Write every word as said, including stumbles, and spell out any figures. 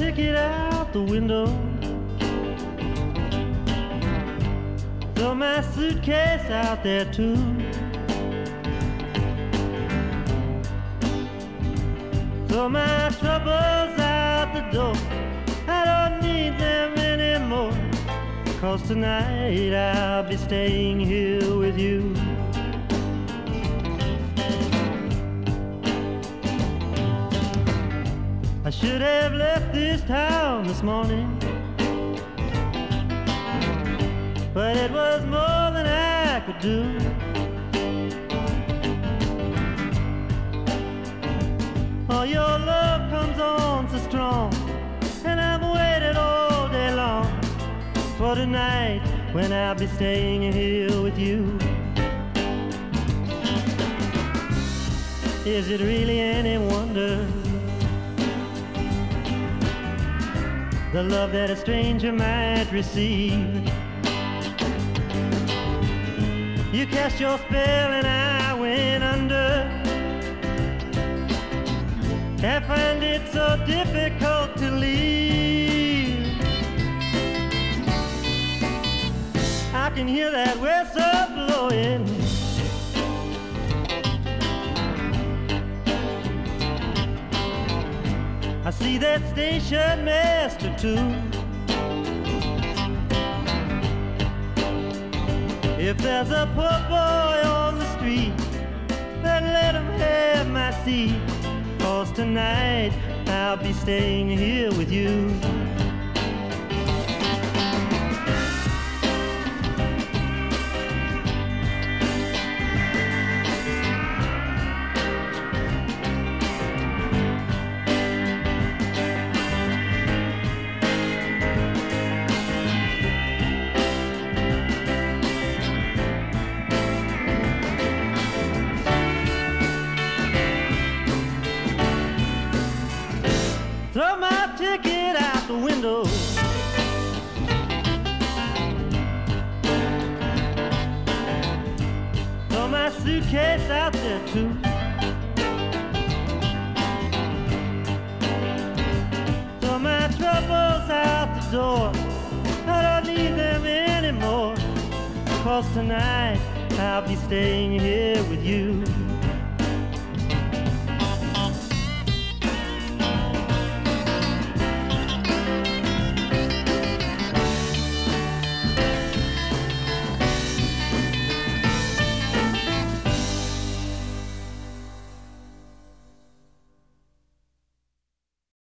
ticket out the window. Throw my suitcase out there too. Throw my troubles out the door. I don't need them anymore. 'Cause tonight I'll be staying here with you. I should have left this town this morning, but it was more than I could do. Oh, your love comes on so strong, and I've waited all day long for tonight when I'll be staying here with you. Is it really any wonder, the love that a stranger might receive? You cast your spell and I went under. I find it so difficult to leave. I can hear that whistle blowing. I see that station master too. If there's a poor boy on the street, then let him have my seat. 'Cause tonight I'll be staying here with you. Throw my ticket out the window. Throw my suitcase out there too. Throw my troubles out the door. I don't need them anymore. 'Cause tonight I'll be staying here with you.